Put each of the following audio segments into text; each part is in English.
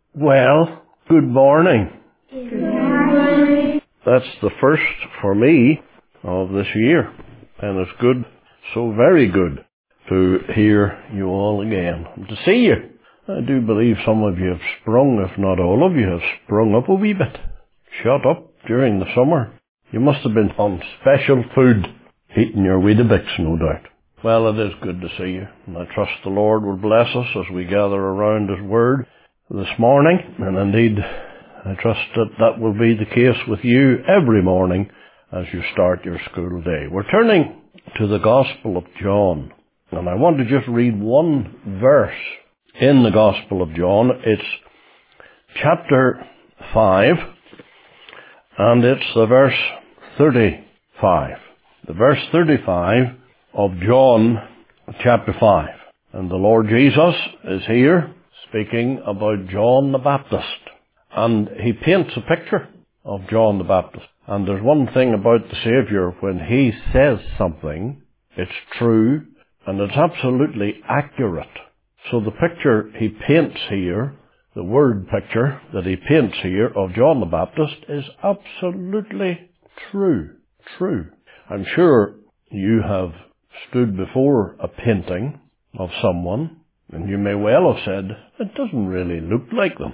Well, good morning. Good morning. That's the first for me of this year, and it's good, so very good, to hear you all again and to see you. I do believe some of you have sprung, if not all of you, have sprung up a wee bit, shot up during the summer. You must have been on special food, eating your Weetabix, no doubt. Well, it is good to see you, and I trust the Lord will bless us as we gather around His Word this morning, and indeed I trust that that will be the case with you every morning as you start your school day. We're turning to the Gospel of John, and I want to just read one verse in the Gospel of John. It's chapter 5, and it's the verse 35. The verse 35 of John chapter 5. And the Lord Jesus is here speaking about John the Baptist. And he paints a picture of John the Baptist. And there's one thing about the Saviour: when he says something, it's true and it's absolutely accurate. So the picture he paints here, the word picture that he paints here of John the Baptist, is absolutely true. True. I'm sure you have stood before a painting of someone, and you may well have said, it doesn't really look like them.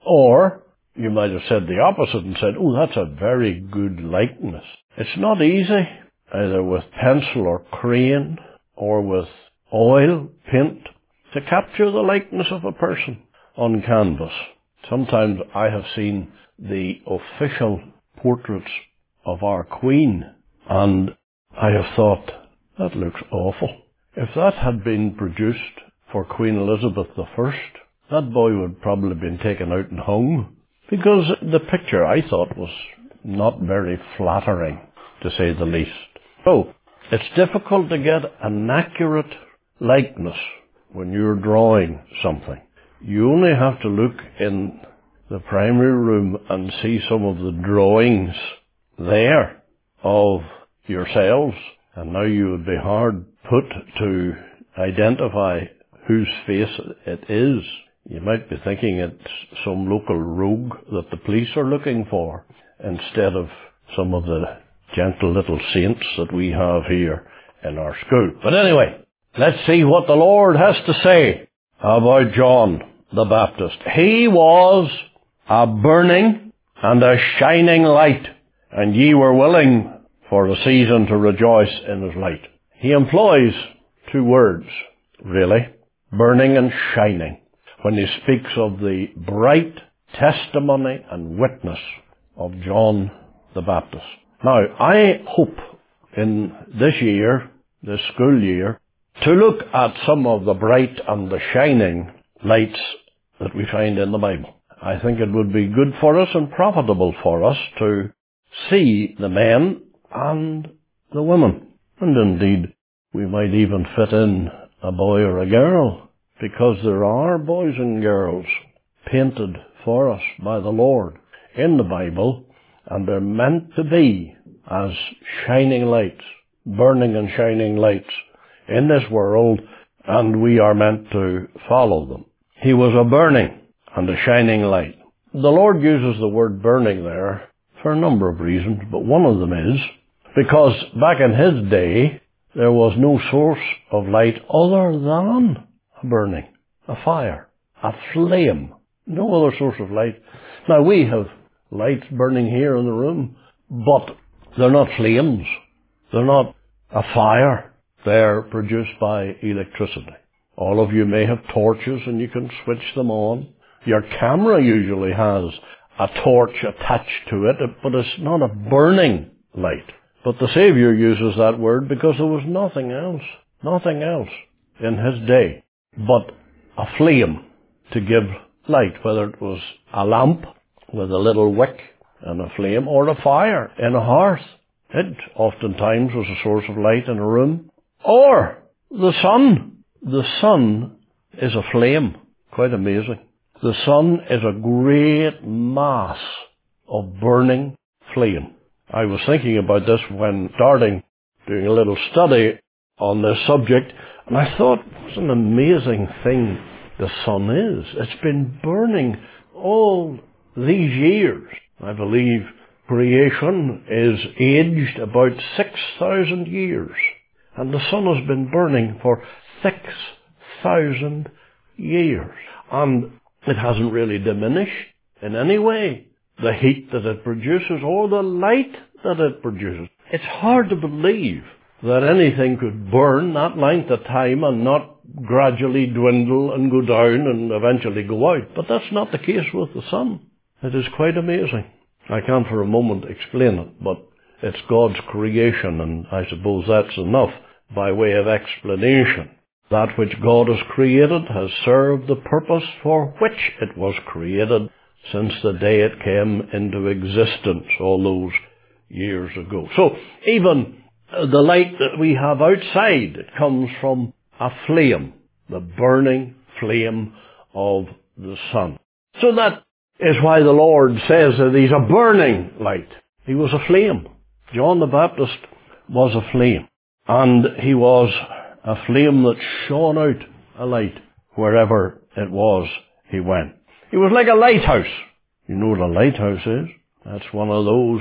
Or you might have said the opposite and said, oh, that's a very good likeness. It's not easy, either with pencil or crayon or with oil paint, to capture the likeness of a person on canvas. Sometimes I have seen the official portraits of our Queen, and I have thought, that looks awful. If that had been produced for Queen Elizabeth I, that boy would probably have been taken out and hung, because the picture, I thought, was not very flattering, to say the least. So, it's difficult to get an accurate likeness when you're drawing something. You only have to look in the primary room and see some of the drawings there of yourselves, and now you would be hard put to identify whose face it is. You might be thinking it's some local rogue that the police are looking for, instead of some of the gentle little saints that we have here in our school. But anyway, let's see what the Lord has to say about John the Baptist. He was a burning and a shining light, and ye were willing for a season to rejoice in his light. He employs two words, really, burning and shining, when he speaks of the bright testimony and witness of John the Baptist. Now, I hope in this year, this school year, to look at some of the bright and the shining lights that we find in the Bible. I think it would be good for us and profitable for us to see the men and the women. And indeed, we might even fit in a boy or a girl, because there are boys and girls painted for us by the Lord in the Bible, and they're meant to be as shining lights, burning and shining lights in this world, and we are meant to follow them. He was a burning and a shining light. The Lord uses the word burning there for a number of reasons, but one of them is because back in his day, there was no source of light other than a burning, a fire, a flame. No other source of light. Now, we have lights burning here in the room, but they're not flames. They're not a fire. They're produced by electricity. All of you may have torches and you can switch them on. Your camera usually has a torch attached to it, but it's not a burning light. But the Saviour uses that word because there was nothing else in his day but a flame to give light, whether it was a lamp with a little wick and a flame, or a fire in a hearth. It oftentimes was a source of light in a room. Or the sun. The sun is a flame. Quite amazing. The sun is a great mass of burning flame. I was thinking about this when starting doing a little study on this subject, and I thought, what an amazing thing the sun is. It's been burning all these years, I believe creation is aged about 6,000 years. And the sun has been burning for 6,000 years. And it hasn't really diminished in any way the heat that it produces or the light that it produces. It's hard to believe that anything could burn that length of time and not gradually dwindle and go down and eventually go out. But that's not the case with the sun. It is quite amazing. I can't for a moment explain it, but it's God's creation, and I suppose that's enough by way of explanation. That which God has created has served the purpose for which it was created since the day it came into existence all those years ago. So even the light that we have outside, it comes from a flame, the burning flame of the sun. So that is why the Lord says that He's a burning light. He was a flame. John the Baptist was a flame. And he was a flame that shone out a light wherever it was he went. He was like a lighthouse. You know what a lighthouse is? That's one of those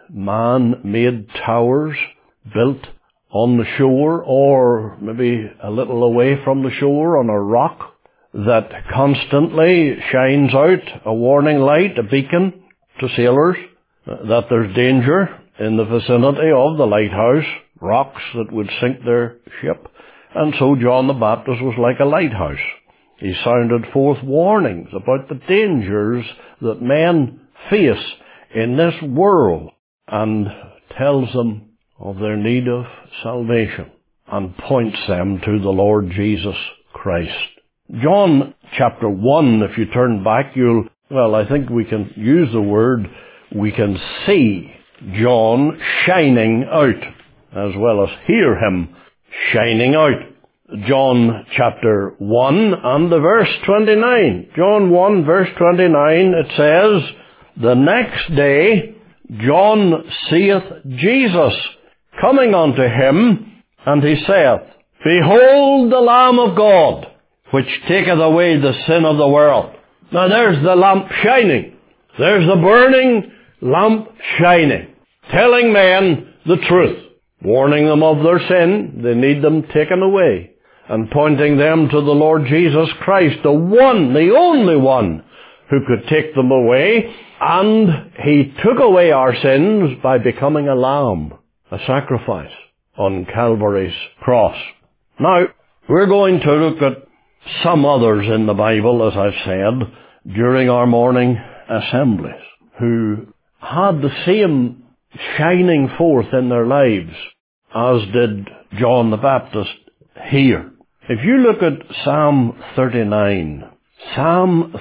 man-made towers built on the shore or maybe a little away from the shore on a rock that constantly shines out a warning light, a beacon to sailors that there's danger in the vicinity of the lighthouse, rocks that would sink their ship. And so John the Baptist was like a lighthouse. He sounded forth warnings about the dangers that men face in this world and tells them of their need of salvation and points them to the Lord Jesus Christ. John chapter 1, if you turn back, I think we can use the word, we can see John shining out as well as hear him shining out. John chapter 1 and the verse 29. John 1 verse 29, it says, "The next day John seeth Jesus coming unto him, and he saith, Behold the Lamb of God, which taketh away the sin of the world." Now there's the lamp shining. There's the burning lamp shining, telling men the truth, warning them of their sin, they need them taken away, and pointing them to the Lord Jesus Christ, the one, the only one who could take them away. And He took away our sins by becoming a lamb, a sacrifice on Calvary's cross. Now, we're going to look at some others in the Bible, as I've said, during our morning assemblies, who had the same shining forth in their lives as did John the Baptist here. If you look at Psalm 39, Psalm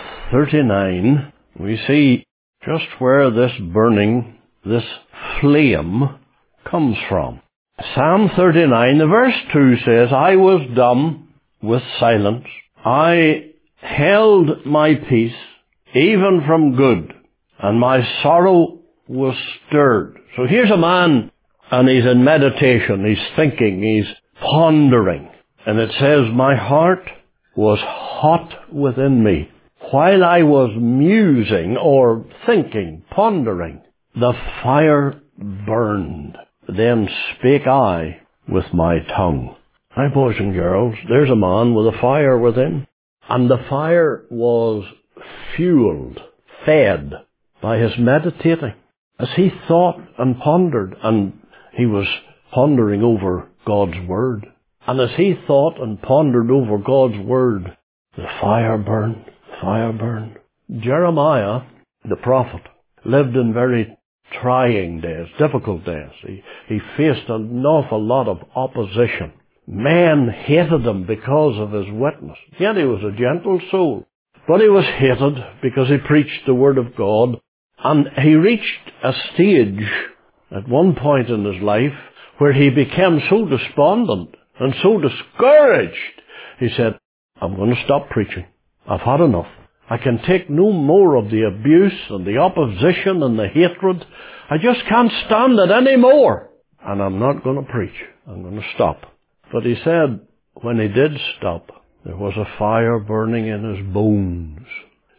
39, we see just where this burning, this flame comes from. Psalm 39, the verse 2 says, "I was dumb with silence. I held my peace, even from good, and my sorrow was stirred." So here's a man, and he's in meditation, he's thinking, he's pondering. And it says, "My heart was hot within me. While I was musing or thinking, pondering, the fire burned. Then spake I with my tongue." Hi, boys and girls, there's a man with a fire within. And the fire was fueled, fed by his meditating. As he thought and pondered, and he was pondering over God's Word. And as he thought and pondered over God's Word, the fire burned, fire burned. Jeremiah, the prophet, lived in very trying days, difficult days. He faced an awful lot of opposition. Men hated him because of his witness. Yet he was a gentle soul. But he was hated because he preached the Word of God. And he reached a stage at one point in his life where he became so despondent and so discouraged. He said, "I'm going to stop preaching. I've had enough. I can take no more of the abuse and the opposition and the hatred. I just can't stand it anymore. And I'm not going to preach. I'm going to stop." But he said, when he did stop, there was a fire burning in his bones.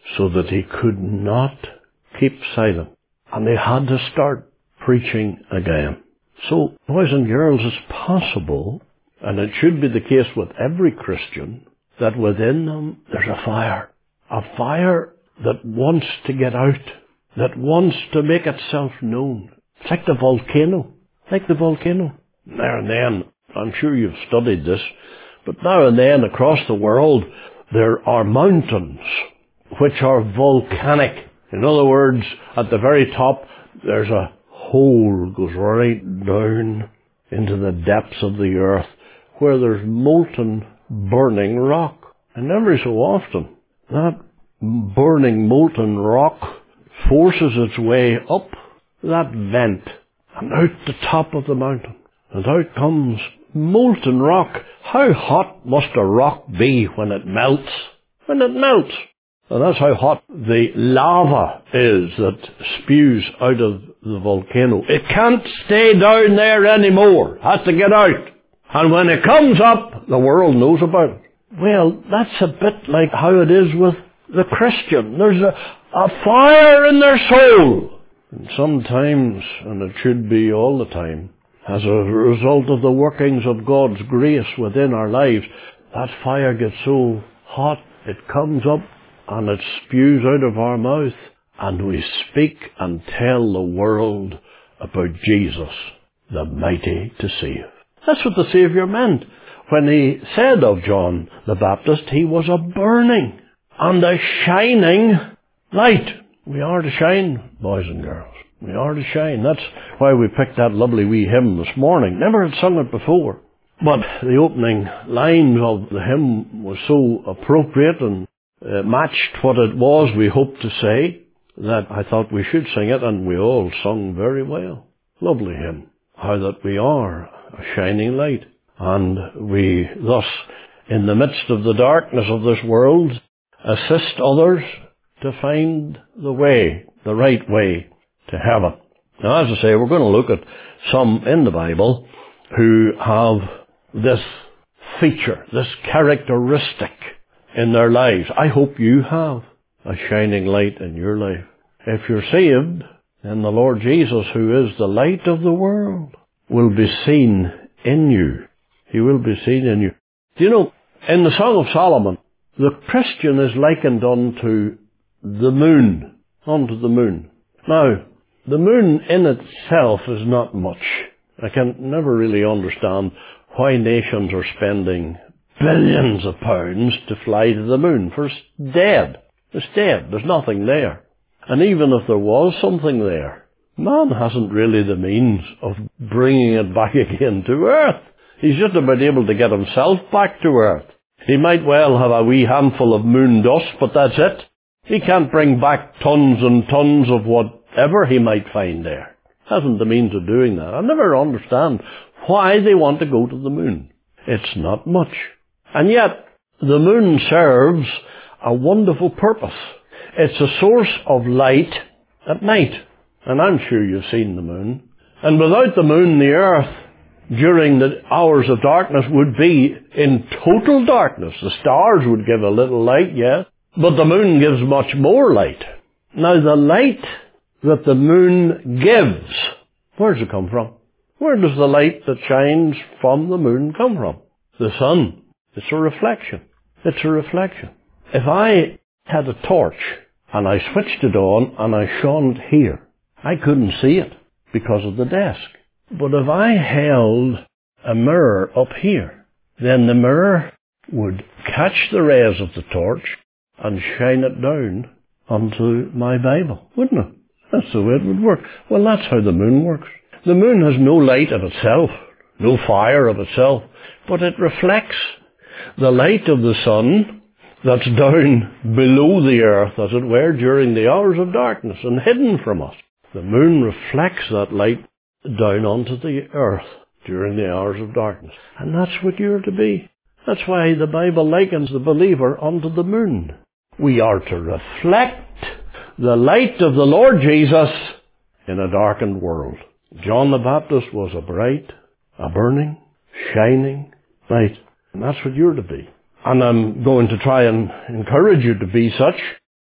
so that he could not keep silent. And they had to start preaching again. So, boys and girls, it's possible, and it should be the case with every Christian, that within them there's a fire. A fire that wants to get out, that wants to make itself known. It's like the volcano. Like the volcano. Now and then, I'm sure you've studied this, but now and then across the world there are mountains which are volcanic. In other words, at the very top there's a hole that goes right down into the depths of the earth where there's molten, burning rock. And every so often that burning molten rock forces its way up that vent and out the top of the mountain. And out comes molten rock. How hot must a rock be when it melts? When it melts. And that's how hot the lava is that spews out of the volcano. It can't stay down there anymore. It has to get out. And when it comes up, the world knows about it. Well, that's a bit like how it is with the Christian. There's a fire in their soul. And sometimes, and it should be all the time, as a result of the workings of God's grace within our lives, that fire gets so hot, it comes up and it spews out of our mouth, and we speak and tell the world about Jesus, the mighty to save. That's what the Saviour meant when he said of John the Baptist, he was a burning and a shining light. We are to shine, boys and girls. We are to shine. That's why we picked that lovely wee hymn this morning. Never had sung it before. But the opening lines of the hymn was so appropriate and matched what it was we hoped to say that I thought we should sing it, and we all sung very well. Lovely hymn. How that we are a shining light. And we thus, in the midst of the darkness of this world, assist others to find the way, the right way to heaven. Now, as I say, we're going to look at some in the Bible who have this feature, this characteristic in their lives. I hope you have a shining light in your life. If you're saved, then the Lord Jesus, who is the light of the world, will be seen in you. He will be seen in you. Do you know, in the Song of Solomon, the Christian is likened unto the moon. Unto the moon. Now, the moon in itself is not much. I can never really understand why nations are spending billions of pounds to fly to the moon, for it's dead. It's dead. There's nothing there. And even if there was something there, man hasn't really the means of bringing it back again to Earth. He's just about able to get himself back to Earth. He might well have a wee handful of moon dust, but that's it. He can't bring back tons and tons of whatever he might find there. Hasn't the means of doing that. I never understand why they want to go to the moon. It's not much. And yet, the moon serves a wonderful purpose. It's a source of light at night. And I'm sure you've seen the moon. And without the moon, the earth, during the hours of darkness, would be in total darkness. The stars would give a little light, yes, but the moon gives much more light. Now, the light that the moon gives, where does it come from? Where does the light that shines from the moon come from? The sun. It's a reflection. It's a reflection. If I had a torch and I switched it on and I shone it here, I couldn't see it because of the desk. But if I held a mirror up here, then the mirror would catch the rays of the torch and shine it down onto my Bible, wouldn't it? That's the way it would work. Well, that's how the moon works. The moon has no light of itself, no fire of itself, but it reflects the light of the sun that's down below the earth, as it were, during the hours of darkness and hidden from us. The moon reflects that light down onto the earth during the hours of darkness. And that's what you're to be. That's why the Bible likens the believer unto the moon. We are to reflect the light of the Lord Jesus in a darkened world. John the Baptist was a bright, a burning, shining light. And that's what you're to be. And I'm going to try and encourage you to be such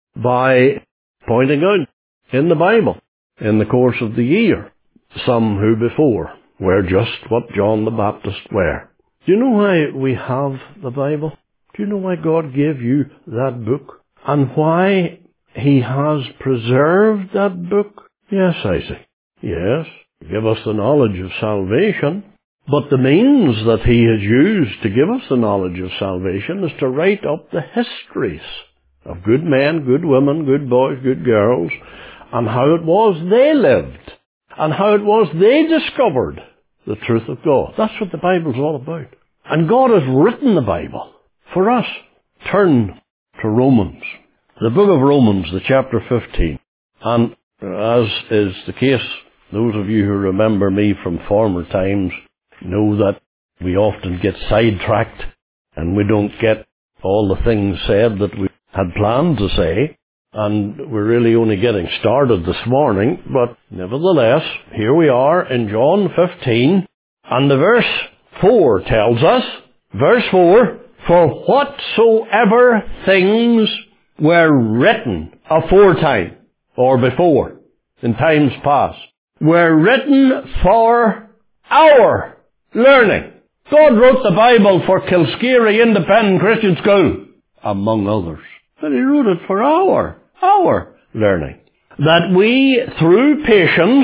by pointing out in the Bible, in the course of the year, some who before were just what John the Baptist were. Do you know why we have the Bible? Do you know why God gave you that book? And why He has preserved that book? Yes, Isaac. Yes, give us the knowledge of salvation. But the means that He has used to give us the knowledge of salvation is to write up the histories of good men, good women, good boys, good girls, and how it was they lived, and how it was they discovered the truth of God. That's what the Bible's all about. And God has written the Bible for us. Turn to Romans. The book of Romans, the chapter 15. And as is the case, those of you who remember me from former times know that we often get sidetracked and we don't get all the things said that we had planned to say. And we're really only getting started this morning. But nevertheless, here we are in John 15. And the verse 4 tells us, verse 4, for whatsoever things were written aforetime, or before, in times past, were written for our learning. God wrote the Bible for Kilskeary Independent Christian School, among others. But He wrote it for our learning. That we, through patience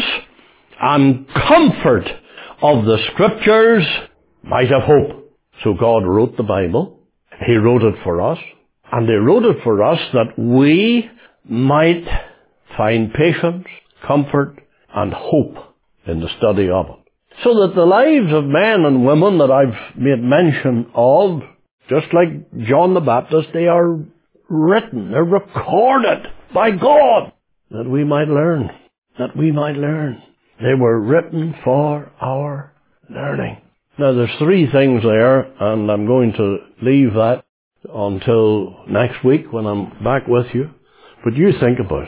and comfort of the Scriptures, might have hope. So God wrote the Bible. He wrote it for us. And He wrote it for us that we might find patience, comfort, and hope in the study of it. So that the lives of men and women that I've made mention of, just like John the Baptist, they are written, they're recorded by God, that we might learn, They were written for our learning. Now there's three things there, and I'm going to leave that until next week when I'm back with you. But you think about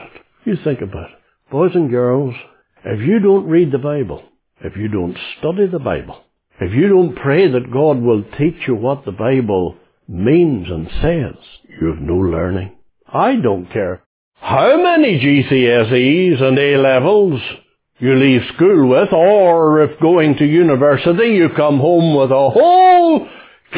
it. Boys and girls, if you don't read the Bible, if you don't study the Bible, if you don't pray that God will teach you what the Bible means and says, you have no learning. I don't care how many GCSEs and A-levels you leave school with, or if going to university you come home with a whole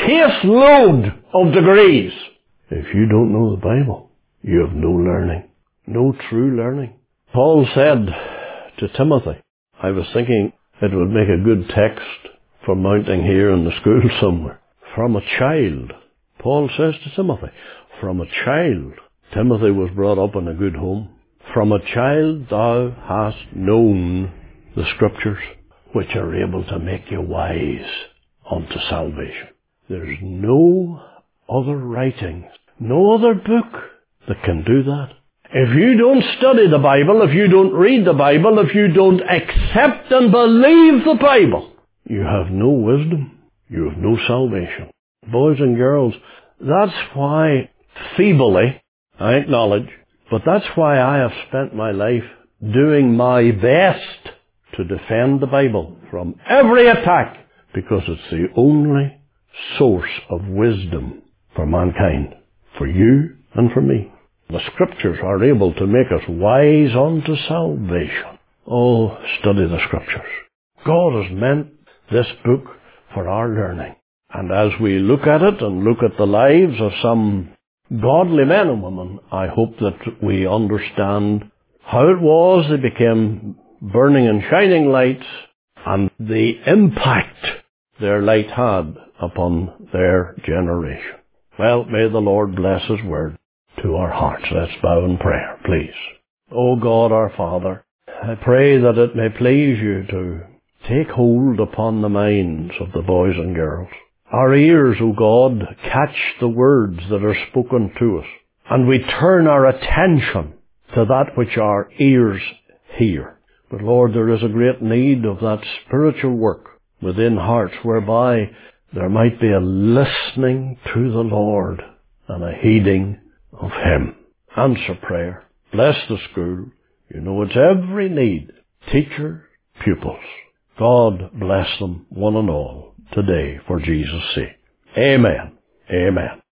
caseload of degrees. If you don't know the Bible, you have no learning, no true learning. Paul said to Timothy, I was thinking it would make a good text for mounting here in the school somewhere. From a child, Paul says to Timothy, from a child, Timothy was brought up in a good home. From a child thou hast known the Scriptures, which are able to make you wise unto salvation. There's no other writing, no other book that can do that. If you don't study the Bible, if you don't read the Bible, if you don't accept and believe the Bible, you have no wisdom, you have no salvation. Boys and girls, that's why, feebly, I acknowledge, but that's why I have spent my life doing my best to defend the Bible from every attack, because it's the only source of wisdom for mankind, for you and for me. The Scriptures are able to make us wise unto salvation. Oh, study the Scriptures. God has meant this book for our learning. And as we look at it and look at the lives of some godly men and women, I hope that we understand how it was they became burning and shining lights and the impact their light had upon their generation. Well, may the Lord bless His word to our hearts. Let's bow in prayer, please. O God, our Father, I pray that it may please you to take hold upon the minds of the boys and girls. Our ears, O God, catch the words that are spoken to us, and we turn our attention to that which our ears hear. But Lord, there is a great need of that spiritual work within hearts whereby there might be a listening to the Lord and a heeding of Him. Answer prayer. Bless the school. You know its every need. Teachers, pupils. God bless them, one and all, today, for Jesus' sake. Amen. Amen.